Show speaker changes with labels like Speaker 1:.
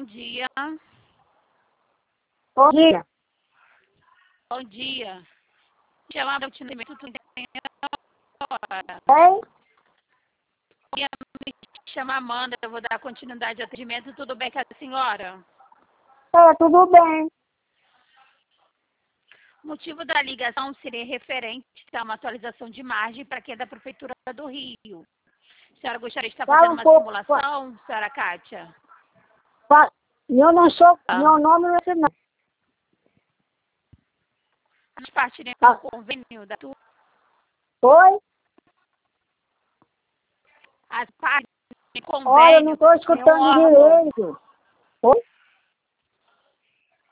Speaker 1: dia.
Speaker 2: Bom dia.
Speaker 1: Bom dia. Chamar para o atendimento tudo hora.
Speaker 2: Oi?
Speaker 1: Me chama Amanda, eu vou dar continuidade ao atendimento. Tudo bem com a senhora?
Speaker 2: Tudo bem.
Speaker 1: O motivo da ligação seria referente a uma atualização de margem para quem é da Prefeitura do Rio. A senhora gostaria de estar
Speaker 2: Fala
Speaker 1: fazendo
Speaker 2: um
Speaker 1: uma
Speaker 2: pouco.
Speaker 1: simulação, senhora Kátia?
Speaker 2: Eu não sou.
Speaker 1: Ah.
Speaker 2: Meu nome não é esse, não.
Speaker 1: Faz parte do
Speaker 2: Ah.
Speaker 1: convênio da tua.
Speaker 2: Oi?
Speaker 1: As partes do convênio.
Speaker 2: Olha, eu não estou escutando
Speaker 1: órgão.
Speaker 2: direito. Oi?